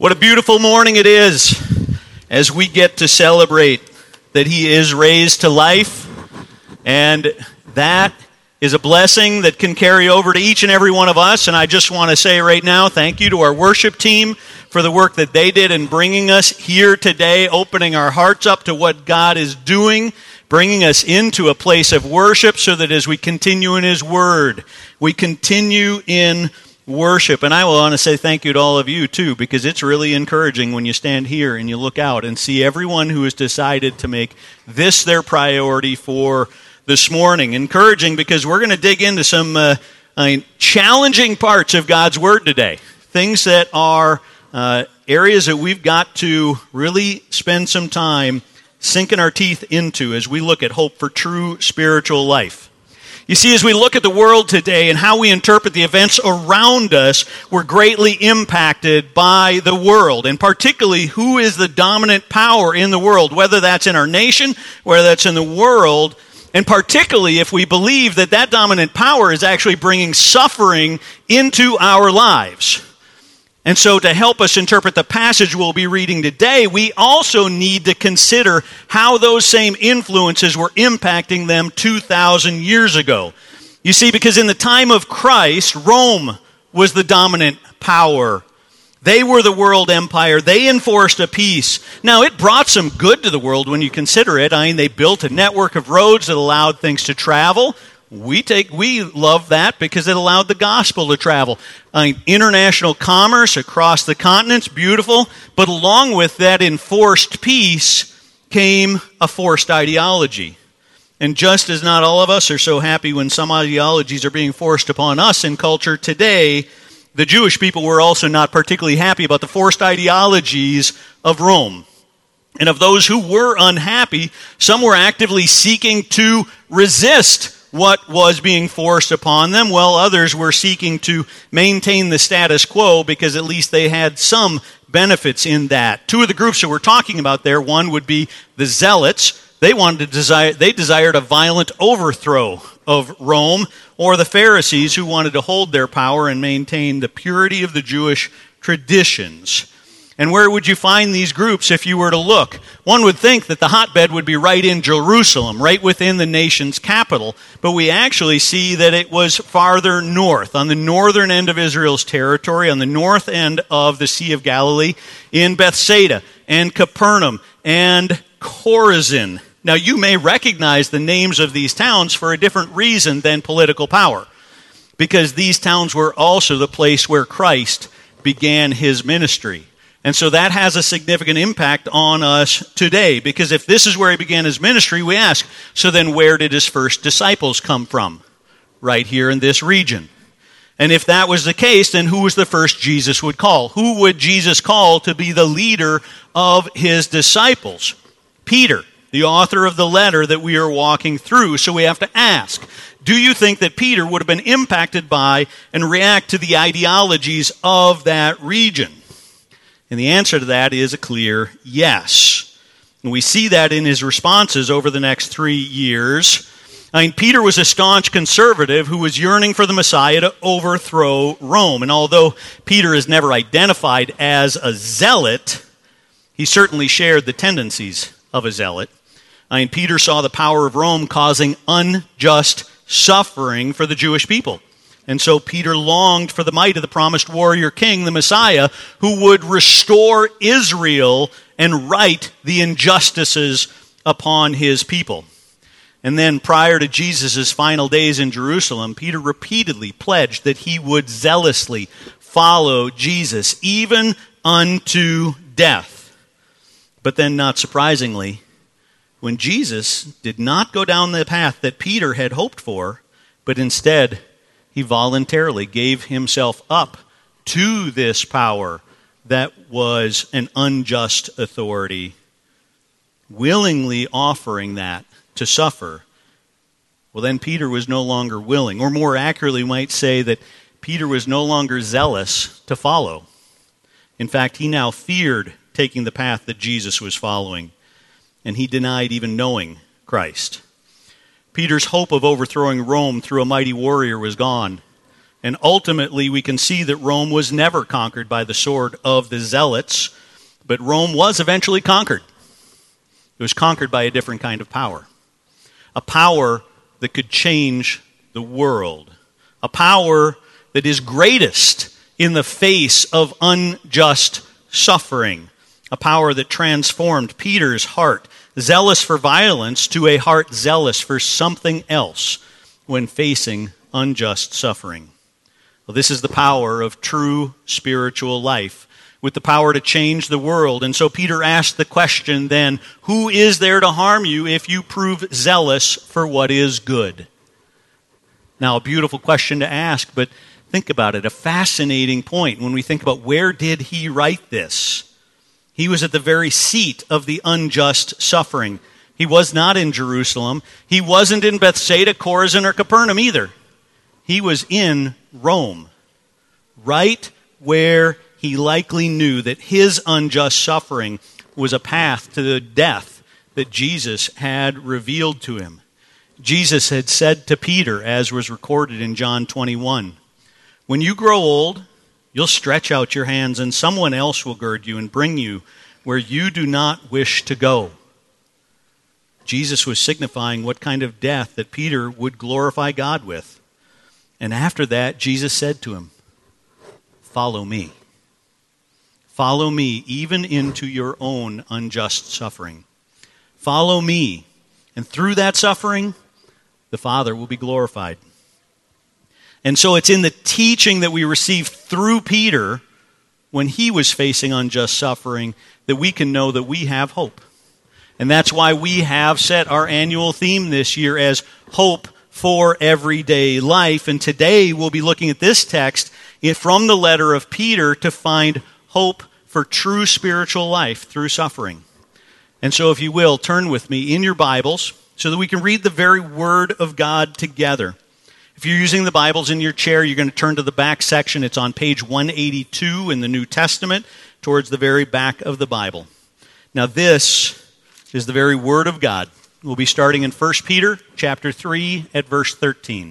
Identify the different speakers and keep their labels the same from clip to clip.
Speaker 1: What a beautiful morning it is as we get to celebrate that He is raised to life, and that is a blessing that can carry over to each and every one of us. And I just want to say right now, thank you to our worship team for the work that they did in bringing us here today, opening our hearts up to what God is doing, bringing us into a place of worship so that as we continue in His Word, we continue in worship. And I want to say thank you to all of you too, because it's really encouraging when you stand here and you look out and see everyone who has decided to make this their priority for this morning. Encouraging because we're going to dig into some challenging parts of God's Word today. Things that are areas that we've got to really spend some time sinking our teeth into as we look at hope for true spiritual life. You see, as we look at the world today and how we interpret the events around us, we're greatly impacted by the world, and particularly who is the dominant power in the world, whether that's in our nation, whether that's in the world, and particularly if we believe that that dominant power is actually bringing suffering into our lives. And so to help us interpret the passage we'll be reading today, we also need to consider how those same influences were impacting them 2,000 years ago. You see, because in the time of Christ, Rome was the dominant power. They were the world empire. They enforced a peace. Now, it brought some good to the world when you consider it. I mean, they built a network of roads that allowed things to travel. We love that because it allowed the gospel to travel. International commerce across the continents, beautiful. But along with that enforced peace came a forced ideology. And just as not all of us are so happy when some ideologies are being forced upon us in culture today, the Jewish people were also not particularly happy about the forced ideologies of Rome. And of those who were unhappy, some were actively seeking to resist what was being forced upon them, while others were seeking to maintain the status quo because at least they had some benefits in that. Two of the groups that we're talking about there, one would be the Zealots. They desired a violent overthrow of Rome, or the Pharisees, who wanted to hold their power and maintain the purity of the Jewish traditions. And where would you find these groups if you were to look? One would think that the hotbed would be right in Jerusalem, right within the nation's capital. But we actually see that it was farther north, on the northern end of Israel's territory, on the north end of the Sea of Galilee, in Bethsaida and Capernaum and Chorazin. Now, you may recognize the names of these towns for a different reason than political power, because these towns were also the place where Christ began His ministry. And so that has a significant impact on us today, because if this is where He began His ministry, we ask, so then where did His first disciples come from? Right here in this region. And if that was the case, then who was the first Jesus would call? Who would Jesus call to be the leader of His disciples? Peter, the author of the letter that we are walking through. So we have to ask, do you think that Peter would have been impacted by and react to the ideologies of that region? And the answer to that is a clear yes. And we see that in his responses over the next 3 years. Peter was a staunch conservative who was yearning for the Messiah to overthrow Rome. And although Peter is never identified as a zealot, he certainly shared the tendencies of a zealot. Peter saw the power of Rome causing unjust suffering for the Jewish people. And so Peter longed for the might of the promised warrior king, the Messiah, who would restore Israel and right the injustices upon his people. And then prior to Jesus' final days in Jerusalem, Peter repeatedly pledged that he would zealously follow Jesus, even unto death. But then, not surprisingly, when Jesus did not go down the path that Peter had hoped for, but instead He voluntarily gave Himself up to this power that was an unjust authority, willingly offering that to suffer. Well, then Peter was no longer willing, or more accurately might say that Peter was no longer zealous to follow. In fact, he now feared taking the path that Jesus was following, and he denied even knowing Christ. Peter's hope of overthrowing Rome through a mighty warrior was gone. And ultimately, we can see that Rome was never conquered by the sword of the zealots, but Rome was eventually conquered. It was conquered by a different kind of power. A power that could change the world. A power that is greatest in the face of unjust suffering. A power that transformed Peter's heart, zealous for violence, to a heart zealous for something else when facing unjust suffering. Well, this is the power of true spiritual life, with the power to change the world. And so Peter asked the question then, who is there to harm you if you prove zealous for what is good? Now, a beautiful question to ask, but think about it, a fascinating point when we think about where did he write this? He was at the very seat of the unjust suffering. He was not in Jerusalem. He wasn't in Bethsaida, Chorazin, or Capernaum either. He was in Rome, right where he likely knew that his unjust suffering was a path to the death that Jesus had revealed to him. Jesus had said to Peter, as was recorded in John 21, "When you grow old, you'll stretch out your hands, and someone else will gird you and bring you where you do not wish to go." Jesus was signifying what kind of death that Peter would glorify God with. And after that, Jesus said to him, "Follow me. Follow me even into your own unjust suffering. Follow me, and through that suffering, the Father will be glorified." And so it's in the teaching that we received through Peter when he was facing unjust suffering that we can know that we have hope. And that's why we have set our annual theme this year as Hope for Everyday Life. And today we'll be looking at this text from the letter of Peter to find hope for true spiritual life through suffering. And so if you will, turn with me in your Bibles so that we can read the very Word of God together. If you're using the Bibles in your chair, you're going to turn to the back section. It's on page 182 in the New Testament, towards the very back of the Bible. Now this is the very Word of God. We'll be starting in 1 Peter chapter 3 at verse 13.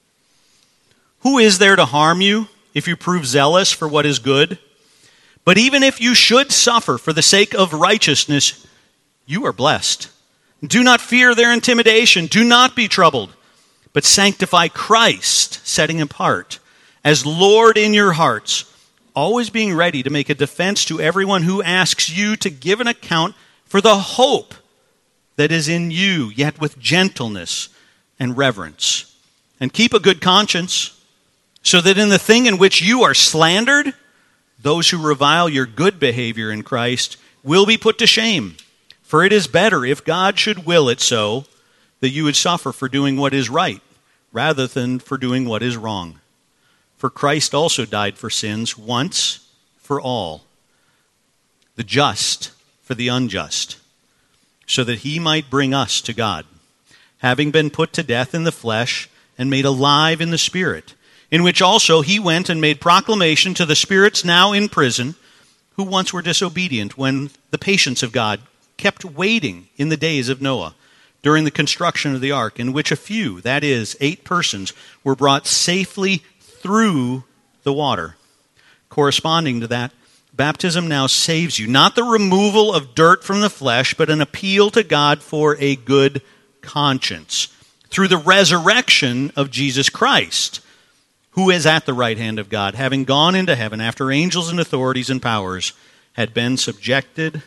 Speaker 1: "Who is there to harm you if you prove zealous for what is good? But even if you should suffer for the sake of righteousness, you are blessed. Do not fear their intimidation. Do not be troubled, but sanctify Christ, setting him apart as Lord in your hearts, always being ready to make a defense to everyone who asks you to give an account for the hope that is in you, yet with gentleness and reverence. And keep a good conscience, so that in the thing in which you are slandered, those who revile your good behavior in Christ will be put to shame. For it is better, if God should will it so, that you would suffer for doing what is right, rather than for doing what is wrong. For Christ also died for sins once for all, the just for the unjust, so that he might bring us to God, having been put to death in the flesh and made alive in the Spirit, in which also he went and made proclamation to the spirits now in prison, who once were disobedient, when the patience of God kept waiting in the days of Noah, during the construction of the ark, in which a few, that is, 8 persons, were brought safely through the water. Corresponding to that, baptism now saves you, not the removal of dirt from the flesh, but an appeal to God for a good conscience, through the resurrection of Jesus Christ, who is at the right hand of God, having gone into heaven after angels and authorities and powers had been subjected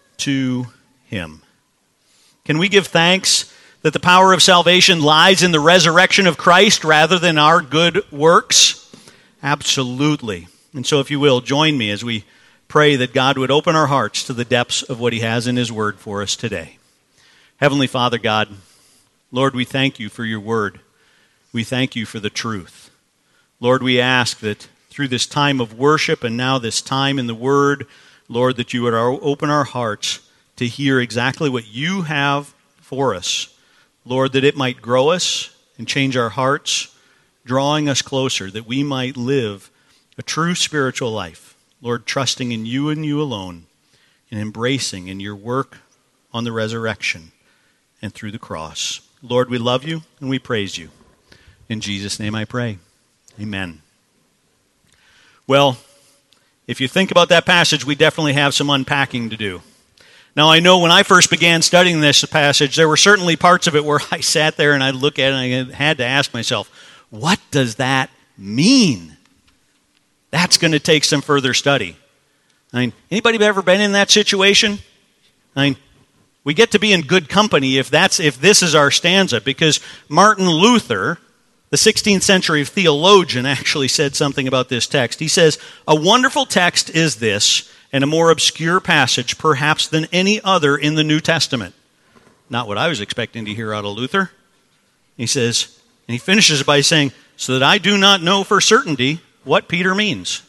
Speaker 1: to him. Can we give thanks that the power of salvation lies in the resurrection of Christ rather than our good works? Absolutely. And so if you will, join me as we pray that God would open our hearts to the depths of what he has in his word for us today. Heavenly Father God, Lord, we thank you for your word. We thank you for the truth. Lord, we ask that through this time of worship and now this time in the word, Lord, that you would open our hearts to hear exactly what you have for us. Lord, that it might grow us and change our hearts, drawing us closer, that we might live a true spiritual life. Lord, trusting in you and you alone, and embracing in your work on the resurrection and through the cross. Lord, we love you and we praise you. In Jesus' name I pray. Amen. Well, if you think about that passage, we definitely have some unpacking to do. Now, I know when I first began studying this passage, there were certainly parts of it where I sat there and I'd look at it and I had to ask myself, what does that mean? That's going to take some further study. I mean, anybody ever been in that situation? I mean, we get to be in good company if this is our stanza, because Martin Luther, the 16th century theologian, actually said something about this text. He says, "A wonderful text is this, and a more obscure passage perhaps than any other in the New Testament." Not what I was expecting to hear out of Luther. He says, and he finishes by saying, "So that I do not know for certainty what Peter means."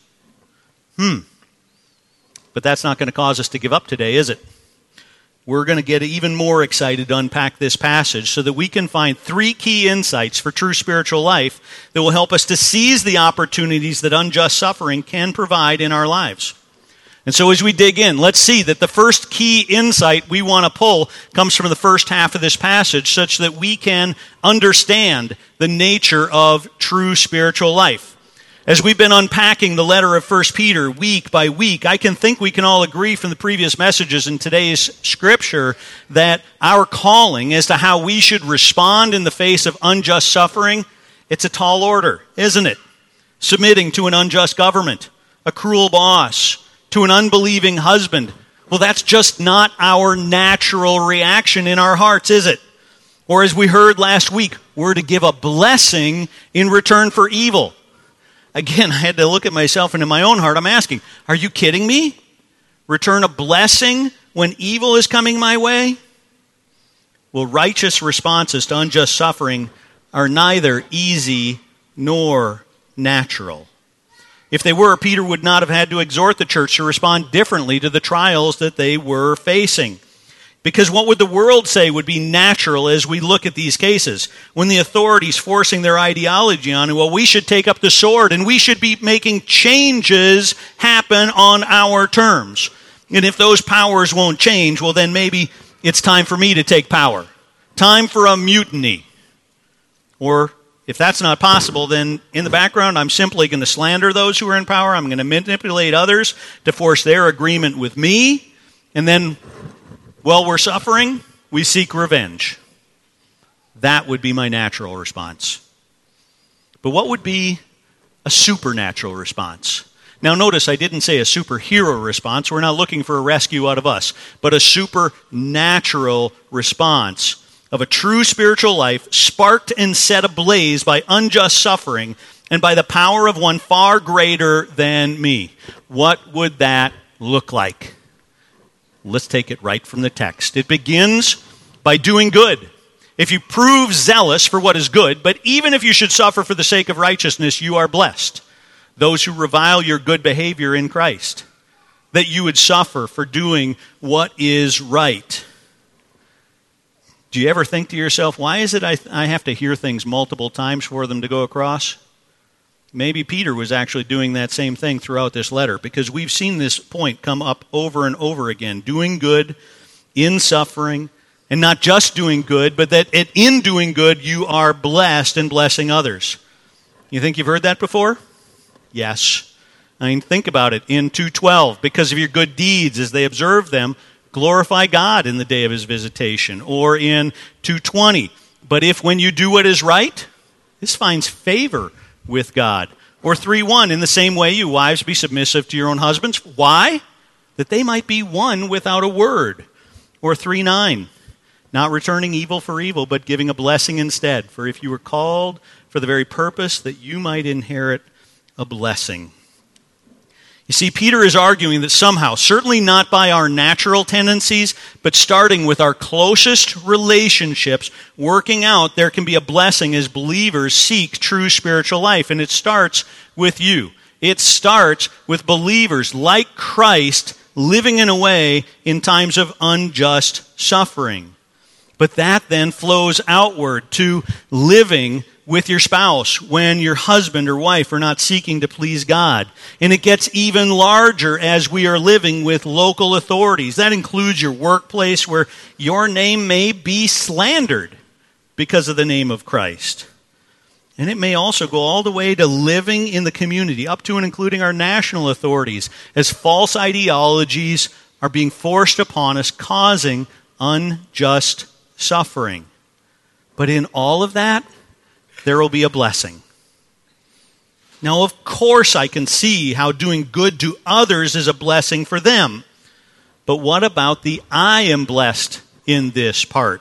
Speaker 1: But that's not going to cause us to give up today, is it? We're going to get even more excited to unpack this passage so that we can find 3 key insights for true spiritual life that will help us to seize the opportunities that unjust suffering can provide in our lives. And so as we dig in, let's see that the first key insight we want to pull comes from the first half of this passage, such that we can understand the nature of true spiritual life. As we've been unpacking the letter of 1 Peter week by week, I think we can all agree from the previous messages in today's scripture that our calling as to how we should respond in the face of unjust suffering, it's a tall order, isn't it? Submitting to an unjust government, a cruel boss, to an unbelieving husband. Well, that's just not our natural reaction in our hearts, is it? Or as we heard last week, we're to give a blessing in return for evil. Again, I had to look at myself, and in my own heart, I'm asking, are you kidding me? Return a blessing when evil is coming my way? Well, righteous responses to unjust suffering are neither easy nor natural. If they were, Peter would not have had to exhort the church to respond differently to the trials that they were facing. Because what would the world say would be natural as we look at these cases? When the authorities forcing their ideology on, well, we should take up the sword and we should be making changes happen on our terms. And if those powers won't change, well, then maybe it's time for me to take power. Time for a mutiny. Or if that's not possible, then in the background, I'm simply going to slander those who are in power. I'm going to manipulate others to force their agreement with me. And then, while we're suffering, we seek revenge. That would be my natural response. But what would be a supernatural response? Now notice I didn't say a superhero response. We're not looking for a rescue out of us. But a supernatural response of a true spiritual life sparked and set ablaze by unjust suffering and by the power of one far greater than me. What would that look like? Let's take it right from the text. It begins by doing good. If you prove zealous for what is good, but even if you should suffer for the sake of righteousness, you are blessed. Those who revile your good behavior in Christ, that you would suffer for doing what is right. Do you ever think to yourself, why is it I have to hear things multiple times for them to go across? Maybe Peter was actually doing that same thing throughout this letter, because we've seen this point come up over and over again. Doing good in suffering, and not just doing good, but that in doing good you are blessed and blessing others. You think you've heard that before? Yes. I mean, think about it. In 2:12, because of your good deeds as they observe them, glorify God in the day of his visitation. Or in 2:20, but if when you do what is right, this finds favor with God. Or 3:1, in the same way, you wives, be submissive to your own husbands. Why? That they might be won without a word. Or 3:9, not returning evil for evil, but giving a blessing instead. For if you were called for the very purpose that you might inherit a blessing. You see, Peter is arguing that somehow, certainly not by our natural tendencies, but starting with our closest relationships, working out, there can be a blessing as believers seek true spiritual life. And it starts with you. It starts with believers like Christ living in a way in times of unjust suffering. But that then flows outward to living with your spouse when your husband or wife are not seeking to please God. And it gets even larger as we are living with local authorities. That includes your workplace where your name may be slandered because of the name of Christ. And it may also go all the way to living in the community, up to and including our national authorities, as false ideologies are being forced upon us, causing unjust suffering. But in all of that, there will be a blessing. Now, of course, I can see how doing good to others is a blessing for them. But what about the I am blessed in this part?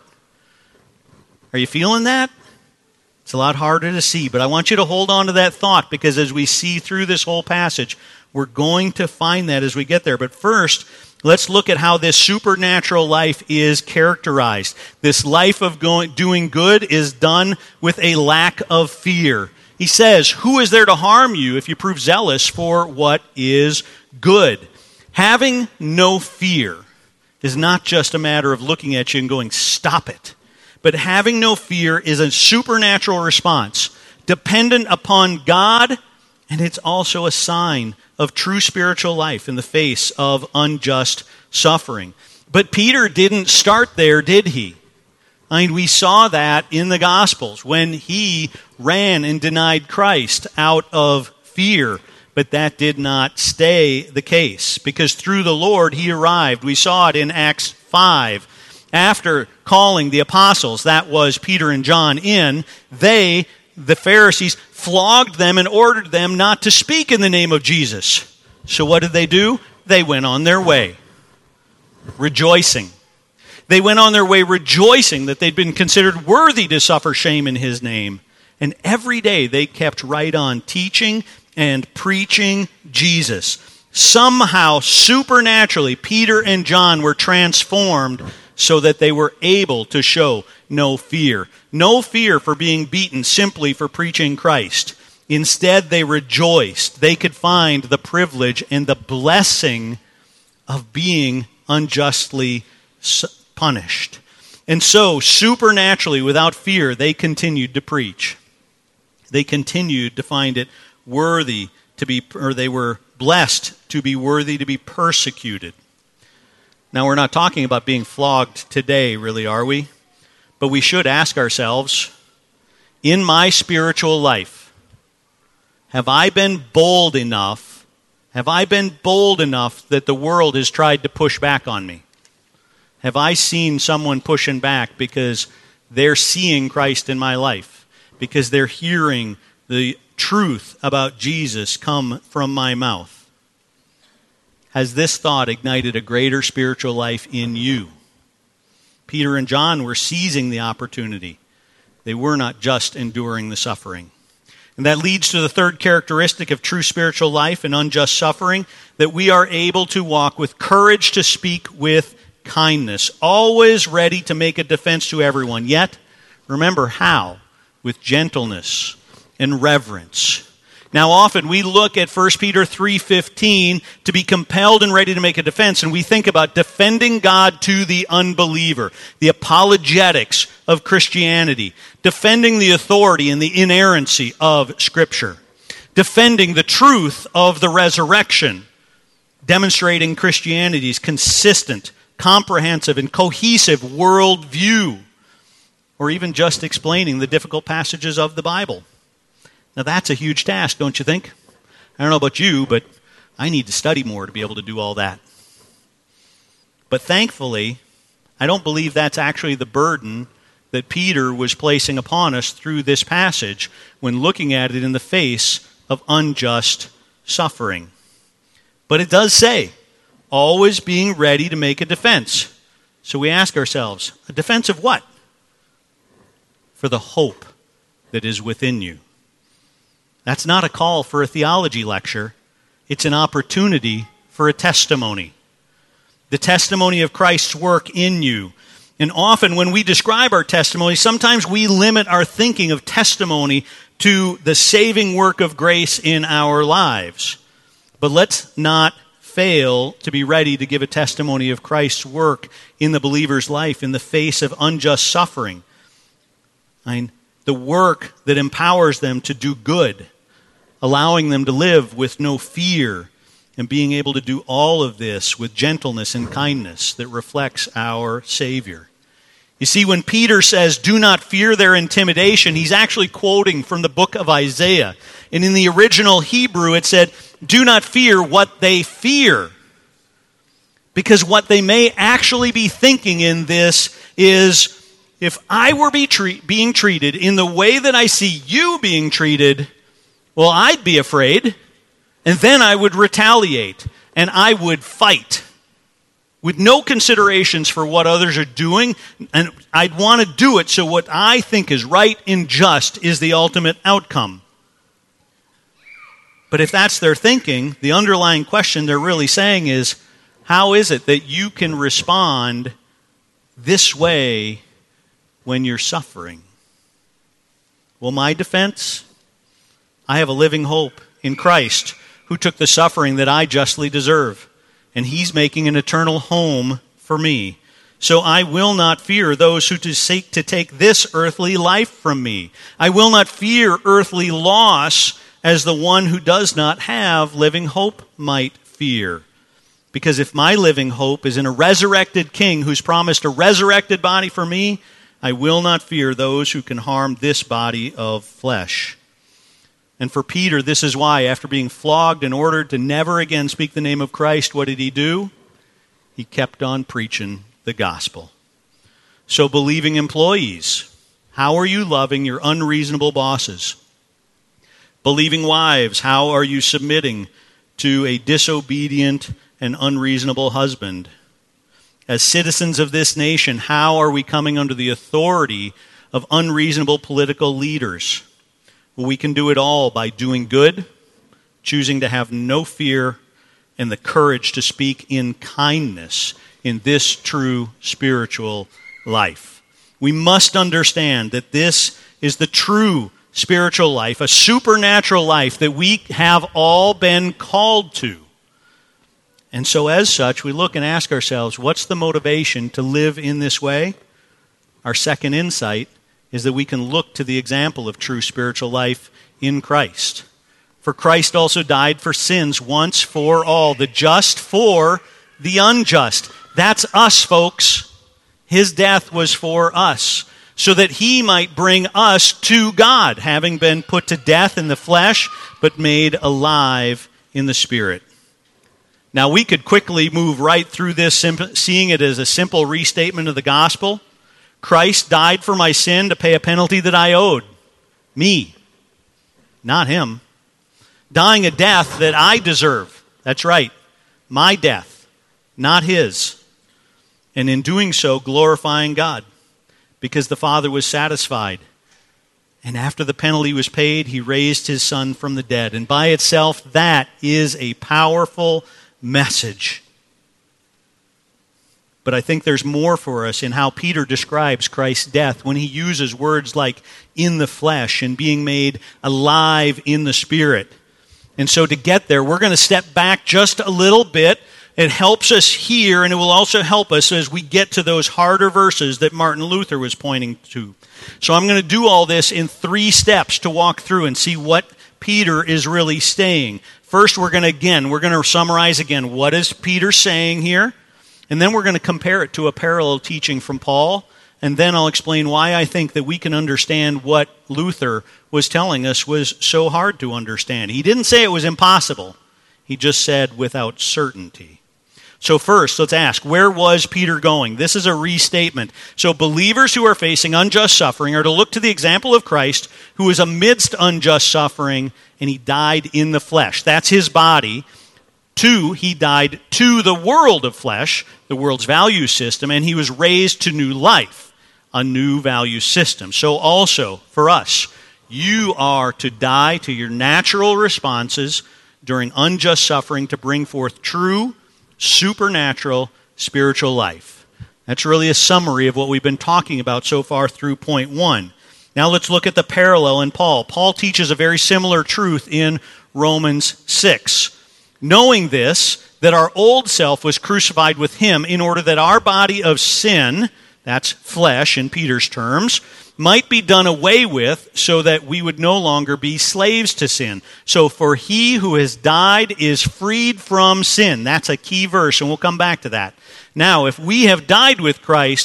Speaker 1: Are you feeling that? It's a lot harder to see, but I want you to hold on to that thought, because as we see through this whole passage, we're going to find that as we get there. But first, let's look at how this supernatural life is characterized. This life of doing good is done with a lack of fear. He says, "Who is there to harm you if you prove zealous for what is good?" Having no fear is not just a matter of looking at you and going, "Stop it." But having no fear is a supernatural response, dependent upon God, and it's also a sign of true spiritual life in the face of unjust suffering. But Peter didn't start there, did he? I mean, we saw that in the Gospels when he ran and denied Christ out of fear. But that did not stay the case, because through the Lord he arrived. We saw it in Acts 5. After calling the apostles, that was Peter and John, in, the Pharisees, flogged them and ordered them not to speak in the name of Jesus. So what did they do? They went on their way, rejoicing. They went on their way rejoicing that they'd been considered worthy to suffer shame in his name. And every day they kept right on teaching and preaching Jesus. Somehow, supernaturally, Peter and John were transformed so that they were able to show no fear. No fear for being beaten simply for preaching Christ. Instead, they rejoiced. They could find the privilege and the blessing of being unjustly punished. And so, supernaturally, without fear, they continued to preach. They continued to find it worthy to be, or they were blessed to be worthy to be persecuted. Now, we're not talking about being flogged today, really, are we? But we should ask ourselves, in my spiritual life, have I been bold enough that the world has tried to push back on me? Have I seen someone pushing back because they're seeing Christ in my life, because they're hearing the truth about Jesus come from my mouth? Has this thought ignited a greater spiritual life in you? Peter and John were seizing the opportunity. They were not just enduring the suffering. And that leads to the third characteristic of true spiritual life and unjust suffering, that we are able to walk with courage to speak with kindness, always ready to make a defense to everyone. Yet, remember how? With gentleness and reverence. Now, often we look at 1 Peter 3:15 to be compelled and ready to make a defense, and we think about defending God to the unbeliever, the apologetics of Christianity, defending the authority and the inerrancy of Scripture, defending the truth of the resurrection, demonstrating Christianity's consistent, comprehensive, and cohesive worldview, or even just explaining the difficult passages of the Bible. Now, that's a huge task, don't you think? I don't know about you, but I need to study more to be able to do all that. But thankfully, I don't believe that's actually the burden that Peter was placing upon us through this passage when looking at it in the face of unjust suffering. But it does say, always being ready to make a defense. So we ask ourselves, a defense of what? For the hope that is within you. That's not a call for a theology lecture. It's an opportunity for a testimony. The testimony of Christ's work in you. And often when we describe our testimony, sometimes we limit our thinking of testimony to the saving work of grace in our lives. But let's not fail to be ready to give a testimony of Christ's work in the believer's life in the face of unjust suffering. The work that empowers them to do good, allowing them to live with no fear, and being able to do all of this with gentleness and kindness that reflects our Savior. You see, when Peter says, do not fear their intimidation, he's actually quoting from the book of Isaiah. And in the original Hebrew, it said, do not fear what they fear. Because what they may actually be thinking in this is, if I were being treated in the way that I see you being treated, well, I'd be afraid, and then I would retaliate, and I would fight with no considerations for what others are doing, and I'd want to do it so what I think is right and just is the ultimate outcome. But if that's their thinking, the underlying question they're really saying is, how is it that you can respond this way when you're suffering? Well, my defense, I have a living hope in Christ who took the suffering that I justly deserve. And he's making an eternal home for me. So I will not fear those who seek to take this earthly life from me. I will not fear earthly loss as the one who does not have living hope might fear. Because if my living hope is in a resurrected King who's promised a resurrected body for me, I will not fear those who can harm this body of flesh. And for Peter, this is why, after being flogged and ordered to never again speak the name of Christ, what did he do? He kept on preaching the gospel. So, believing employees, how are you loving your unreasonable bosses? Believing wives, how are you submitting to a disobedient and unreasonable husband? As citizens of this nation, how are we coming under the authority of unreasonable political leaders? Well, we can do it all by doing good, choosing to have no fear, and the courage to speak in kindness in this true spiritual life. We must understand that this is the true spiritual life, a supernatural life that we have all been called to. And so as such, we look and ask ourselves, what's the motivation to live in this way? Our second insight is that we can look to the example of true spiritual life in Christ. For Christ also died for sins once for all, the just for the unjust. That's us, folks. His death was for us, so that he might bring us to God, having been put to death in the flesh, but made alive in the Spirit. Now, we could quickly move right through this, seeing it as a simple restatement of the gospel. Christ died for my sin to pay a penalty that I owed. Me, not him. Dying a death that I deserve. That's right, my death, not his. And in doing so, glorifying God, because the Father was satisfied. And after the penalty was paid, he raised his Son from the dead. And by itself, that is a powerful message. But I think there's more for us in how Peter describes Christ's death when he uses words like in the flesh and being made alive in the Spirit. And so to get there, we're going to step back just a little bit. It helps us here, and it will also help us as we get to those harder verses that Martin Luther was pointing to. So I'm going to do all this in 3 steps to walk through and see what Peter is really saying. First, we're going to summarize again what is Peter saying here. And then we're going to compare it to a parallel teaching from Paul. And then I'll explain why I think that we can understand what Luther was telling us was so hard to understand. He didn't say it was impossible. He just said without certainty. So first, let's ask, where was Peter going? This is a restatement. So believers who are facing unjust suffering are to look to the example of Christ, who is amidst unjust suffering, and he died in the flesh. That's his body. 2, he died to the world of flesh, the world's value system, and he was raised to new life, a new value system. So also, for us, you are to die to your natural responses during unjust suffering to bring forth true, supernatural, spiritual life. That's really a summary of what we've been talking about so far through point 1. Now let's look at the parallel in Paul. Paul teaches a very similar truth in Romans 6. Knowing this, that our old self was crucified with him in order that our body of sin, that's flesh in Peter's terms, might be done away with so that we would no longer be slaves to sin. So for he who has died is freed from sin. That's a key verse, and we'll come back to that. Now, if we have died with Christ,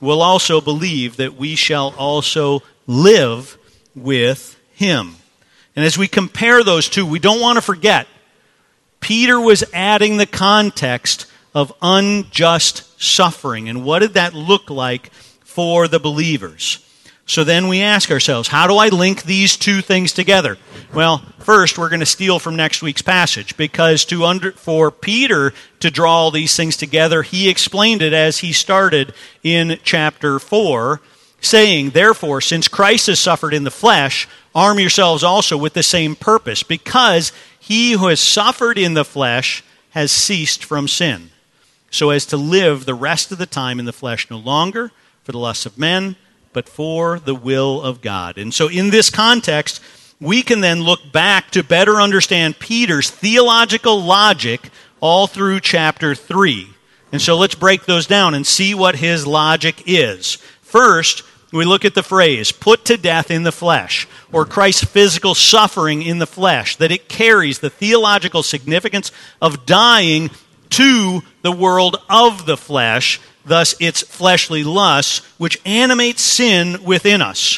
Speaker 1: will also believe that we shall also live with him. And as we compare those two, we don't want to forget, Peter was adding the context of unjust suffering. And what did that look like for the believers? So then we ask ourselves, how do I link these two things together? Well, first, we're going to steal from next week's passage, because for Peter to draw all these things together, he explained it as he started in chapter 4, saying, "Therefore, since Christ has suffered in the flesh, arm yourselves also with the same purpose, because he who has suffered in the flesh has ceased from sin, so as to live the rest of the time in the flesh no longer for the lusts of men, but for the will of God." And so in this context, we can then look back to better understand Peter's theological logic all through chapter 3. And so let's break those down and see what his logic is. First, we look at the phrase, put to death in the flesh, or Christ's physical suffering in the flesh, that it carries the theological significance of dying to the world of the flesh, thus its fleshly lusts, which animates sin within us.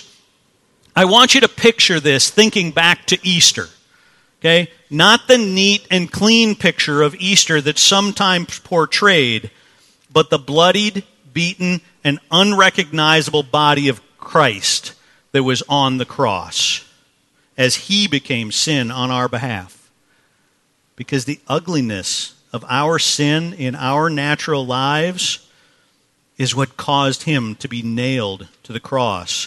Speaker 1: I want you to picture this thinking back to Easter. Okay? Not the neat and clean picture of Easter that's sometimes portrayed, but the bloodied, beaten, and unrecognizable body of Christ that was on the cross as he became sin on our behalf. Because the ugliness of our sin in our natural lives is what caused him to be nailed to the cross,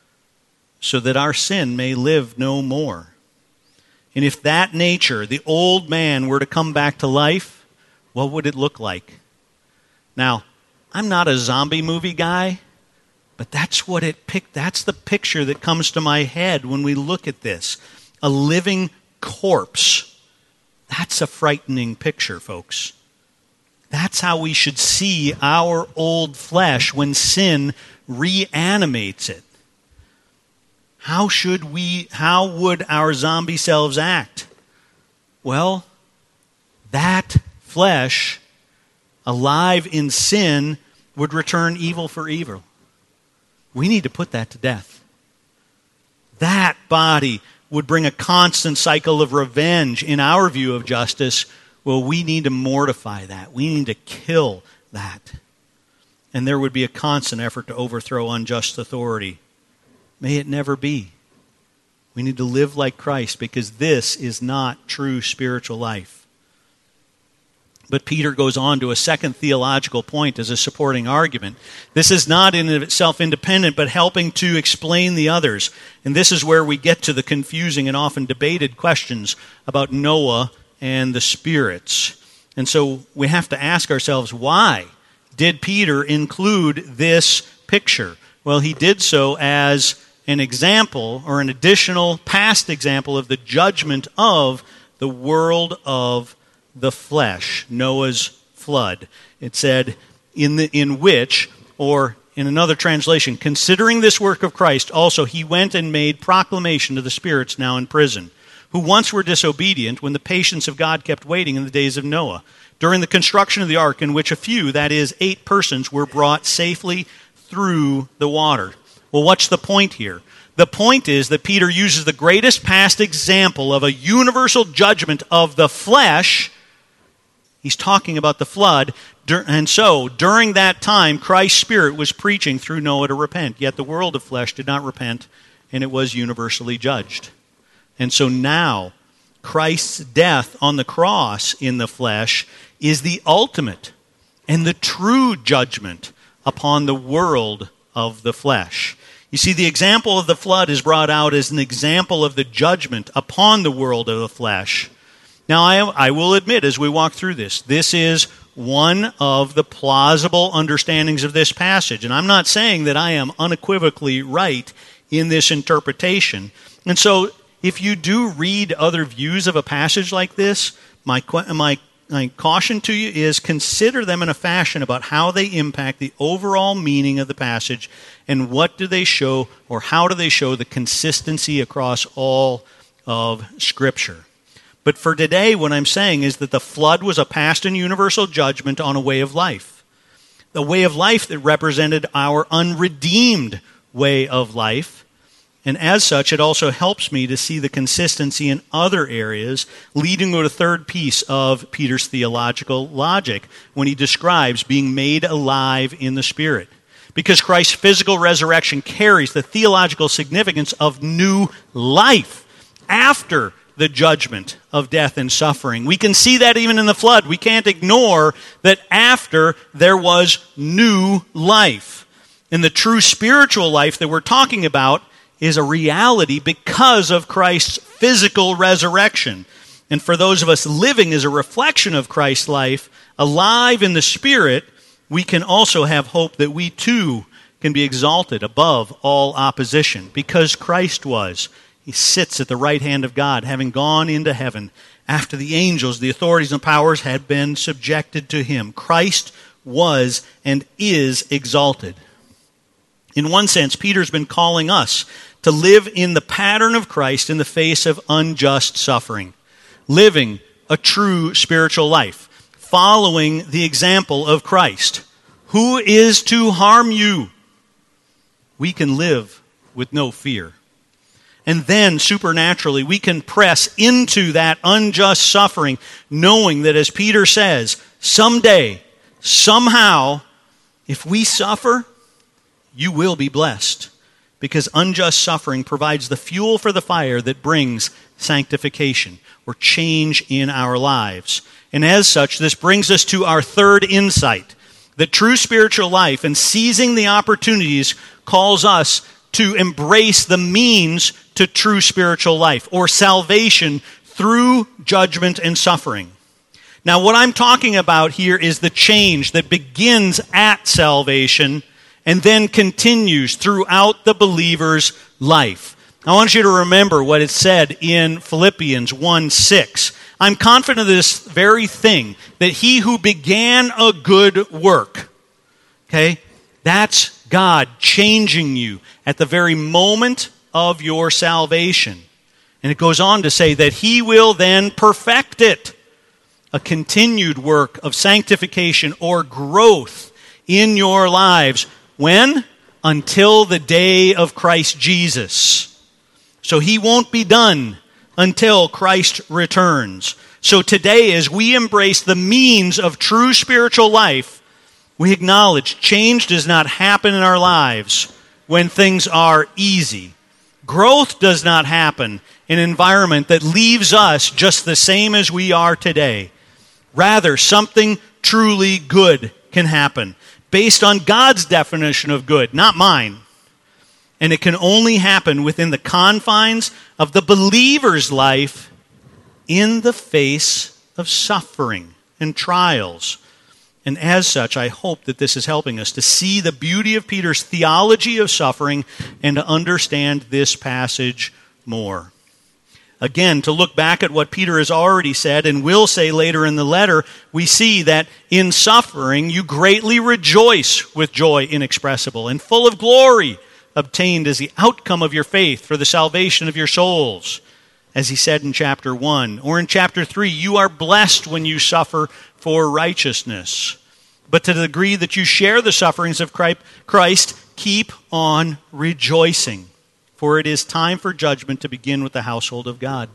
Speaker 1: so that our sin may live no more. And if that nature, the old man, were to come back to life, what would it look like? Now, I'm not a zombie movie guy, but that's the picture that comes to my head when we look at this. A living corpse. That's a frightening picture, folks. That's how we should see our old flesh when sin reanimates it. How would our zombie selves act? Well, that flesh, alive in sin, would return evil for evil. We need to put that to death. That body would bring a constant cycle of revenge in our view of justice. Well, we need to mortify that. We need to kill that. And there would be a constant effort to overthrow unjust authority. May it never be. We need to live like Christ, because this is not true spiritual life. But Peter goes on to a second theological point as a supporting argument. This is not in and of itself independent, but helping to explain the others. And this is where we get to the confusing and often debated questions about Noah and the spirits. And so we have to ask ourselves, why did Peter include this picture? Well, he did so as an example, or an additional past example, of the judgment of the world of the flesh, Noah's flood. It said, in which, or in another translation, considering this work of Christ, also he went and made proclamation to the spirits now in prison, who once were disobedient when the patience of God kept waiting in the days of Noah, during the construction of the ark, in which a few, that is, 8 persons, were brought safely through the water. Well, what's the point here? The point is that Peter uses the greatest past example of a universal judgment of the flesh. He's talking about the flood. And so, during that time, Christ's Spirit was preaching through Noah to repent. Yet the world of flesh did not repent, and it was universally judged. And so now, Christ's death on the cross in the flesh is the ultimate and the true judgment upon the world of the flesh. You see, the example of the flood is brought out as an example of the judgment upon the world of the flesh. Now, I will admit, as we walk through this is one of the plausible understandings of this passage. And I'm not saying that I am unequivocally right in this interpretation. And so, if you do read other views of a passage like this, my caution to you is consider them in a fashion about how they impact the overall meaning of the passage, and what do they show, or how do they show the consistency across all of Scripture. But for today, what I'm saying is that the flood was a past and universal judgment on a way of life. the way of life that represented our unredeemed way of life. And as such, it also helps me to see the consistency in other areas, leading to the third piece of Peter's theological logic when he describes being made alive in the Spirit. Because Christ's physical resurrection carries the theological significance of new life after the judgment of death and suffering. We can see that even in the flood. We can't ignore that after there was new life. And the true spiritual life that we're talking about is a reality because of Christ's physical resurrection. And for those of us living as a reflection of Christ's life, alive in the Spirit, we can also have hope that we too can be exalted above all opposition because Christ was. He sits at the right hand of God, having gone into heaven after the angels, the authorities and powers had been subjected to him. Christ was and is exalted. In one sense, Peter's been calling us to live in the pattern of Christ in the face of unjust suffering, living a true spiritual life, following the example of Christ. Who is to harm you? We can live with no fear. And then, supernaturally, we can press into that unjust suffering, knowing that, as Peter says, someday, somehow, if we suffer, you will be blessed. Because unjust suffering provides the fuel for the fire that brings sanctification or change in our lives. And as such, this brings us to our third insight. That true spiritual life and seizing the opportunities calls us to embrace the means to true spiritual life or salvation through judgment and suffering. Now, what I'm talking about here is the change that begins at salvation and then continues throughout the believer's life. I want you to remember what it said in Philippians 1:6. I'm confident of this very thing, that he who began a good work, okay, that's God changing you at the very moment of your salvation. And it goes on to say that he will then perfect it, a continued work of sanctification or growth in your lives. When? Until the day of Christ Jesus. So he won't be done until Christ returns. So today, as we embrace the means of true spiritual life, we acknowledge change does not happen in our lives when things are easy. Growth does not happen in an environment that leaves us just the same as we are today. Rather, something truly good can happen based on God's definition of good, not mine. And it can only happen within the confines of the believer's life in the face of suffering and trials. And as such, I hope that this is helping us to see the beauty of Peter's theology of suffering and to understand this passage more. Again, to look back at what Peter has already said and will say later in the letter, we see that in suffering you greatly rejoice with joy inexpressible and full of glory, obtained as the outcome of your faith for the salvation of your souls. As he said in chapter 1. Or in chapter 3, you are blessed when you suffer for righteousness. But to the degree that you share the sufferings of Christ, keep on rejoicing. For it is time for judgment to begin with the household of God.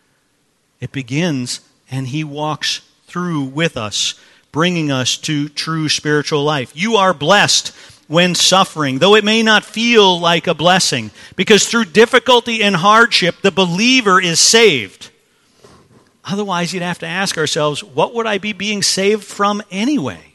Speaker 1: It begins, and he walks through with us, bringing us to true spiritual life. You are blessed when suffering, though it may not feel like a blessing, because through difficulty and hardship, the believer is saved. Otherwise, you'd have to ask ourselves, what would I be being saved from anyway?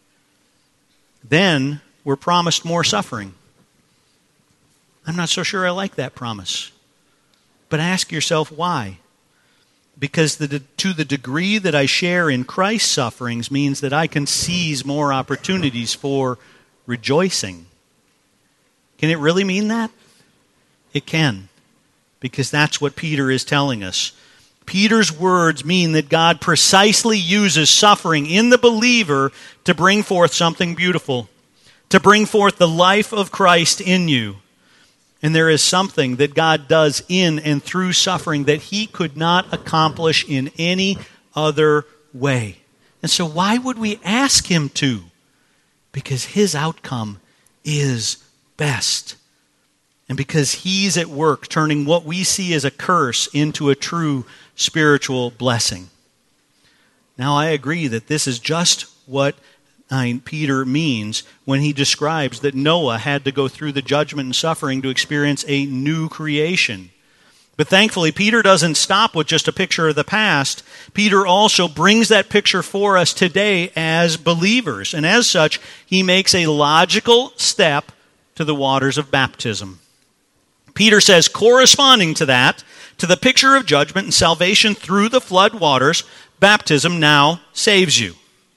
Speaker 1: Then we're promised more suffering. I'm not so sure I like that promise. But ask yourself why. Because to the degree that I share in Christ's sufferings means that I can seize more opportunities for rejoicing. Can it really mean that? It can. Because that's what Peter is telling us. Peter's words mean that God precisely uses suffering in the believer to bring forth something beautiful. To bring forth the life of Christ in you. And there is something that God does in and through suffering that he could not accomplish in any other way. And so why would we ask him to? because his outcome is best. And because he's at work turning what we see as a curse into a true spiritual blessing. Now, I agree that this is just what Peter means when he describes that Noah had to go through the judgment and suffering to experience a new creation. But thankfully, Peter doesn't stop with just a picture of the past. Peter also brings that picture for us today as believers. And as such, he makes a logical step to the waters of baptism. Peter says, corresponding to that, to the picture of judgment and salvation through the flood waters, baptism now saves you.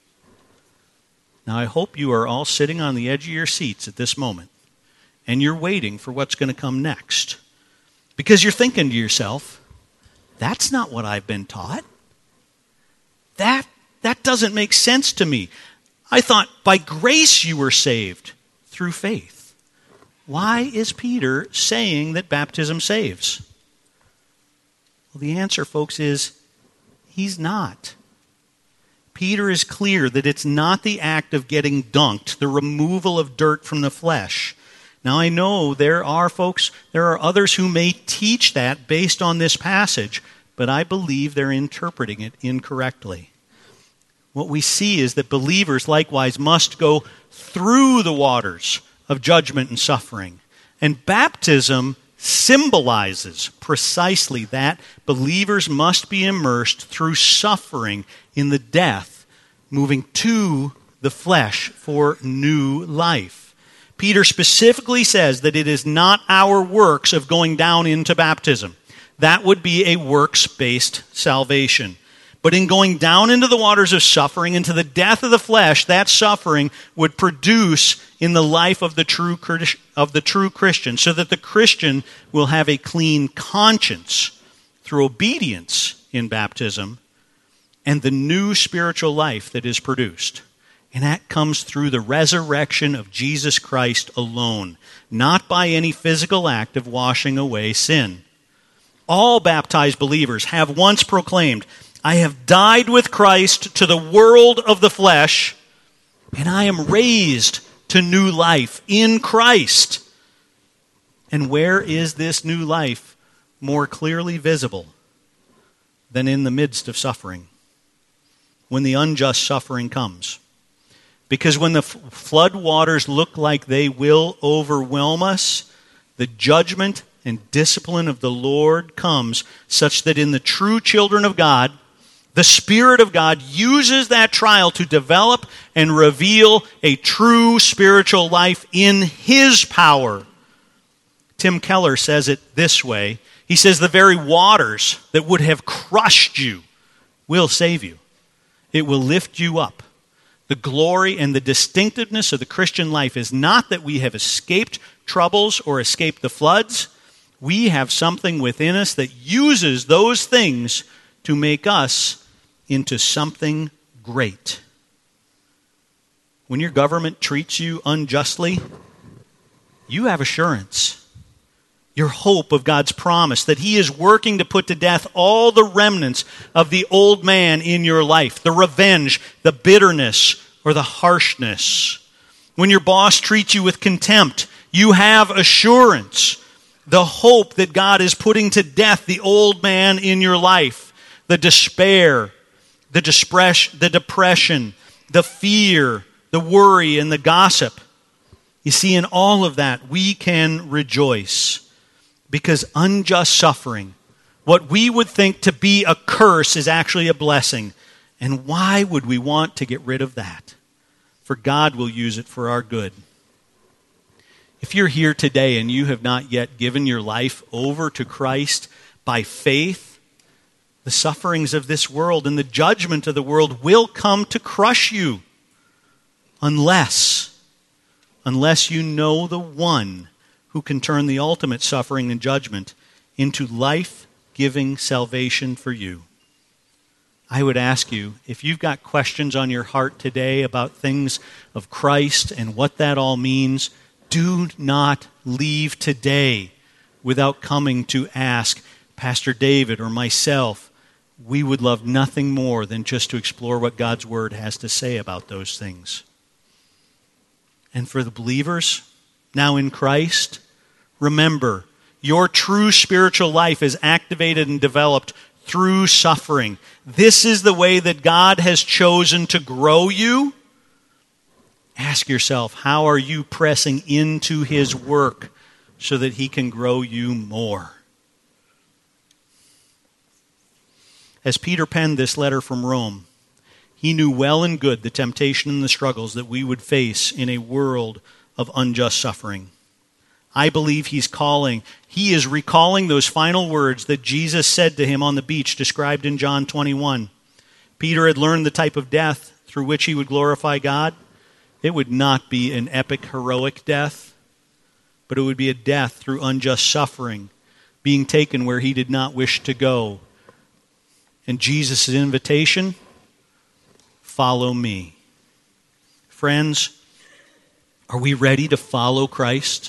Speaker 1: Now, I hope you are all sitting on the edge of your seats at this moment, and you're waiting for what's going to come next. Because you're thinking to yourself, that's not what I've been taught. That doesn't make sense to me. I thought by grace you were saved through faith. Why is Peter saying that baptism saves? Well, the answer, folks, is he's not. Peter is clear that it's not the act of getting dunked, the removal of dirt from the flesh. Now, I know there are others who may teach that based on this passage, but I believe they're interpreting it incorrectly. What we see is that believers likewise must go through the waters of judgment and suffering. And baptism symbolizes precisely that. Believers must be immersed through suffering in the death, moving to the flesh for new life. Peter specifically says that it is not our works of going down into baptism. That would be a works-based salvation. But in going down into the waters of suffering, into the death of the flesh, that suffering would produce in the life of the true Christian, so that the Christian will have a clean conscience through obedience in baptism and the new spiritual life that is produced. And that comes through the resurrection of Jesus Christ alone, not by any physical act of washing away sin. All baptized believers have once proclaimed, I have died with Christ to the world of the flesh, and I am raised to new life in Christ. And where is this new life more clearly visible than in the midst of suffering? When the unjust suffering comes. Because when the flood waters look like they will overwhelm us, the judgment and discipline of the Lord comes such that in the true children of God, the Spirit of God uses that trial to develop and reveal a true spiritual life in His power. Tim Keller says it this way. He says, the very waters that would have crushed you will save you. It will lift you up. The glory and the distinctiveness of the Christian life is not that we have escaped troubles or escaped the floods. We have something within us that uses those things to make us into something great. When your government treats you unjustly, you have assurance. Your hope of God's promise that He is working to put to death all the remnants of the old man in your life, the revenge, the bitterness, or the harshness. When your boss treats you with contempt, you have assurance, the hope that God is putting to death the old man in your life, the despair, the depression, the fear, the worry, and the gossip. You see, in all of that, we can rejoice. Because unjust suffering, what we would think to be a curse, is actually a blessing. And why would we want to get rid of that? For God will use it for our good. If you're here today and you have not yet given your life over to Christ by faith, the sufferings of this world and the judgment of the world will come to crush you. Unless you know the one who can turn the ultimate suffering and judgment into life-giving salvation for you. I would ask you, if you've got questions on your heart today about things of Christ and what that all means, do not leave today without coming to ask Pastor David or myself. We would love nothing more than just to explore what God's Word has to say about those things. And for the believers, now in Christ, remember, your true spiritual life is activated and developed through suffering. This is the way that God has chosen to grow you. Ask yourself, how are you pressing into His work so that He can grow you more? As Peter penned this letter from Rome, he knew well and good the temptation and the struggles that we would face in a world of unjust suffering. I believe he is recalling those final words that Jesus said to him on the beach, described in John 21. Peter had learned the type of death through which he would glorify God. It would not be an epic, heroic death, but it would be a death through unjust suffering, being taken where he did not wish to go. And Jesus' invitation, follow me. Friends, are we ready to follow Christ,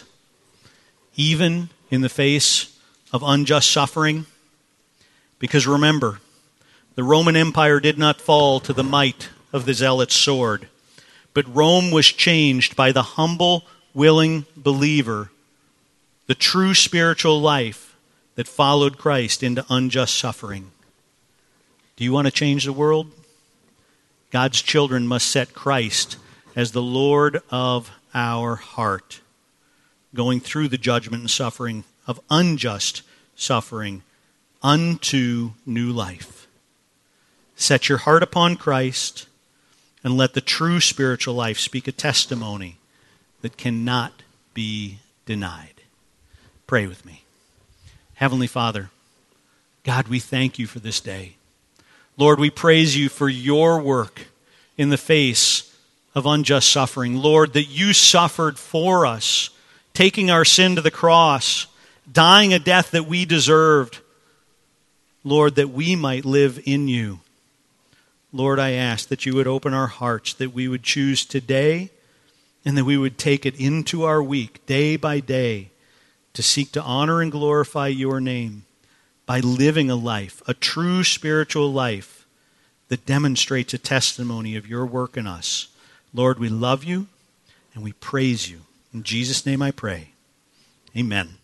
Speaker 1: even in the face of unjust suffering? Because remember, the Roman Empire did not fall to the might of the zealot's sword, but Rome was changed by the humble, willing believer, the true spiritual life that followed Christ into unjust suffering. Do you want to change the world? God's children must set Christ as the Lord of our heart, going through the judgment and suffering of unjust suffering unto new life. Set your heart upon Christ and let the true spiritual life speak a testimony that cannot be denied. Pray with me. Heavenly Father, God, we thank you for this day. Lord, we praise you for your work in the face of unjust suffering. Lord, that you suffered for us, taking our sin to the cross, dying a death that we deserved. Lord, that we might live in you. Lord, I ask that you would open our hearts, that we would choose today, and that we would take it into our week, day by day, to seek to honor and glorify your name by living a life, a true spiritual life that demonstrates a testimony of your work in us. Lord, we love you and we praise you. In Jesus' name I pray. Amen.